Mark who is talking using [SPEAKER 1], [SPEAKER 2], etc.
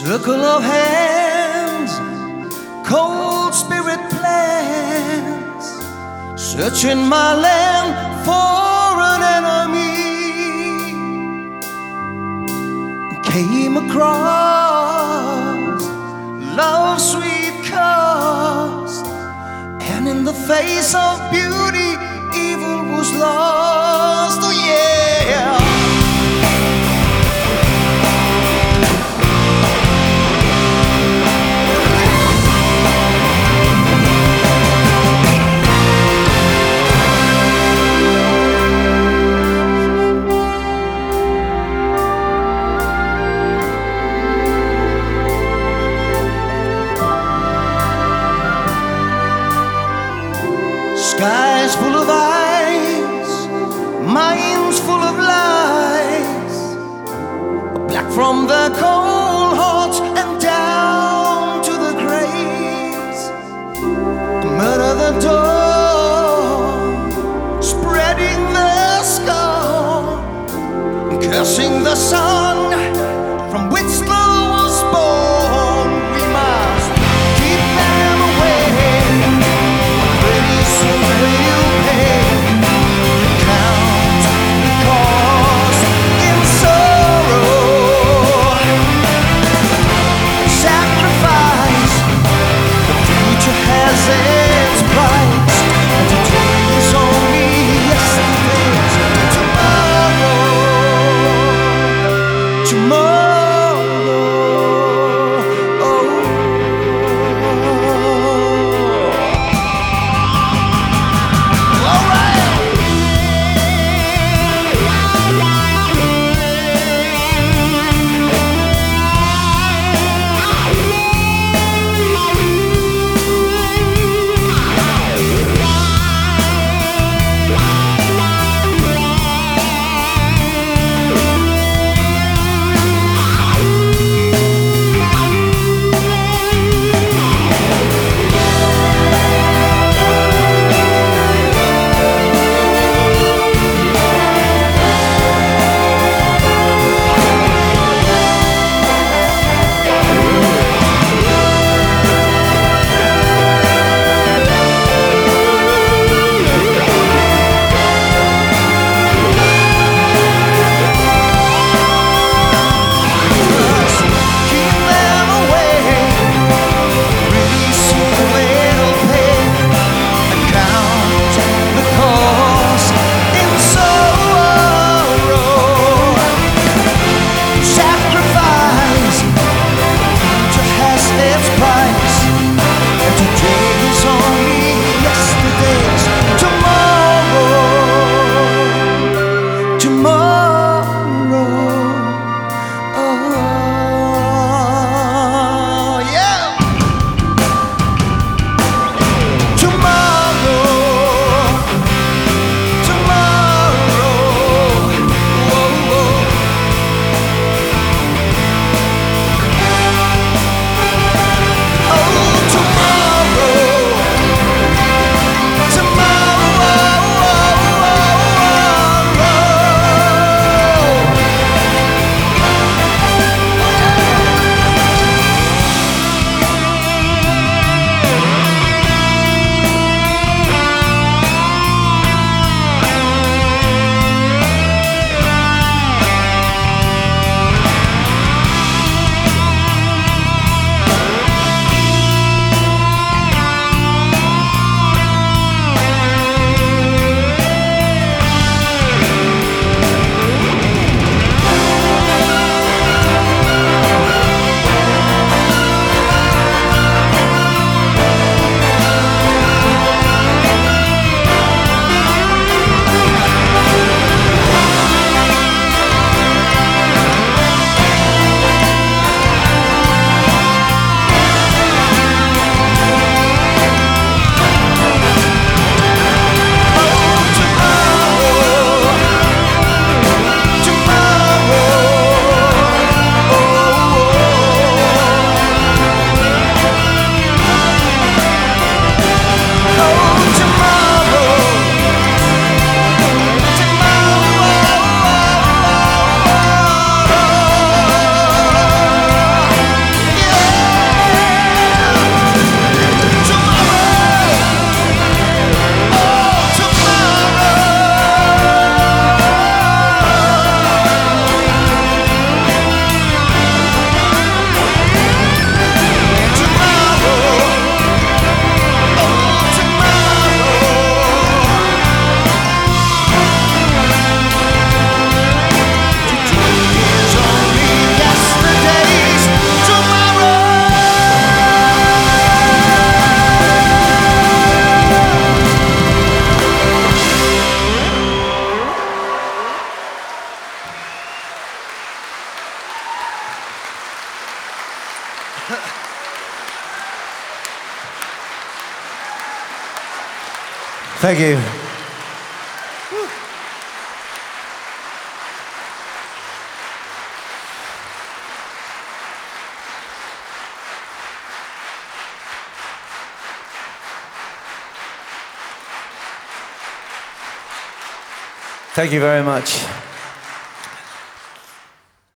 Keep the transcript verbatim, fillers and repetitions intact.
[SPEAKER 1] Circle of hands, cold spirit plans, searching my land for an enemy. Came across love's sweet cost, and in the face of beauty, evil was lost. Oh yeah. Skies full of ice, minds full of lies, black from the cold hearts and down to the graves. Murder the dawn, spreading the scorn, cursing the sun from which love was born. We must keep them away. So will you pay? Count the cost in sorrow. Sacrifice. The future has its price, and today is only yesterday's tomorrow. Tomorrow. Thank you. Thank you very much.